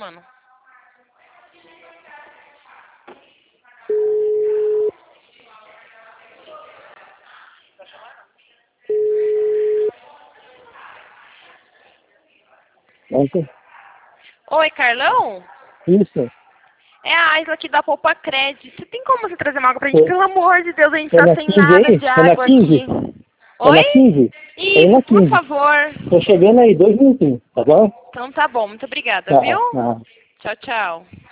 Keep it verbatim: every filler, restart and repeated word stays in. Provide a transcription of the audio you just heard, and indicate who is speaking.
Speaker 1: mano.
Speaker 2: Ontem.
Speaker 1: Oi, Carlão?
Speaker 2: Isso.
Speaker 1: É a Aisla aqui da Poupa Cred. Você tem como você trazer uma água pra gente? Pelo amor de Deus, a gente
Speaker 2: É
Speaker 1: tá
Speaker 2: na
Speaker 1: sem
Speaker 2: quinze
Speaker 1: nada
Speaker 2: aí?
Speaker 1: de
Speaker 2: É na
Speaker 1: água
Speaker 2: quinze?
Speaker 1: aqui.
Speaker 2: É
Speaker 1: Oi?
Speaker 2: na quinze? É
Speaker 1: Isso,
Speaker 2: na
Speaker 1: por
Speaker 2: quinze.
Speaker 1: favor.
Speaker 2: Tô chegando aí, dois minutinhos, tá bom?
Speaker 1: Então tá bom, muito obrigada,
Speaker 2: Tá,
Speaker 1: viu?
Speaker 2: tá.
Speaker 1: Tchau, tchau.